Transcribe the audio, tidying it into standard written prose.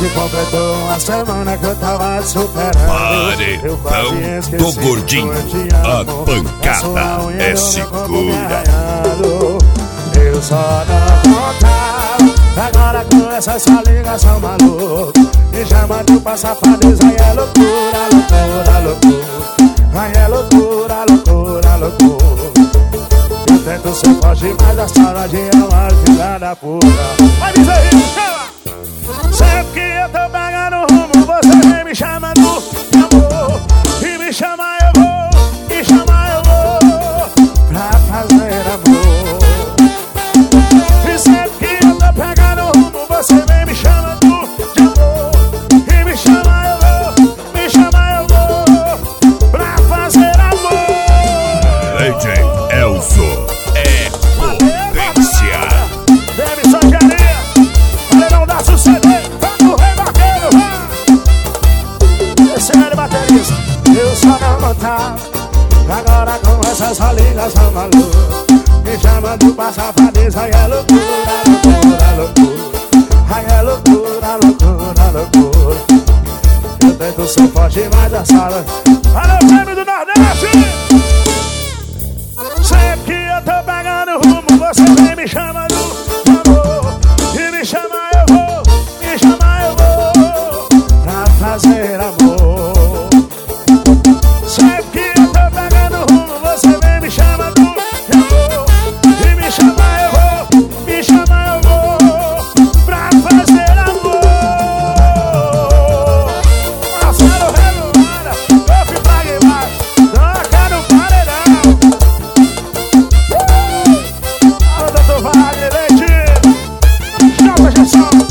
que completou uma semana que eu tava te superando. Paredão do Gordinho, a pancada é segura. Eu só não contava, agora com essa sua ligação maluca. Me chamando pra safadeza, aí é loucura, loucura, loucura. Aí é loucura, loucura, loucura. Eu tento ser forte, mas a saudade é uma filha da puta. Vai dizer isso, chama! Sempre que eu tô pegando rumo, você vem me chamando de amor. E me chama eu vou, me chama eu vou, pra fazer amor. E sempre que eu tô pegando rumo, você vem me chamando de amor. E me chama eu vou, me chama eu vou, pra fazer amor. DJ Elzo é potência. Deve só querer, pra não dar sucesso. Vamos, rei vaqueiro, vai. Esse é ele, baterista. Eu só não contava, agora com essa sua ligação maluca. Me chamando pra safadeza, aí é loucura, loucura, loucura. Aí é loucura, loucura, loucura. Eu tento ser forte, mas a sala. Alô, prêmio do Nordeste! Sempre que eu tô pegando rumo, você vem me chamando de amor. E me chama eu vou, me chama eu vou, pra fazer amor. Sempre que eu tô pegando rumo, você vem me chamando de amor. E me chama eu vou, me chama eu vou, pra fazer amor. Marcelo Revoada, eu fui pra Guimar, toca no paredão. Alô, doutor Wagner, Leite, Jota Gerson.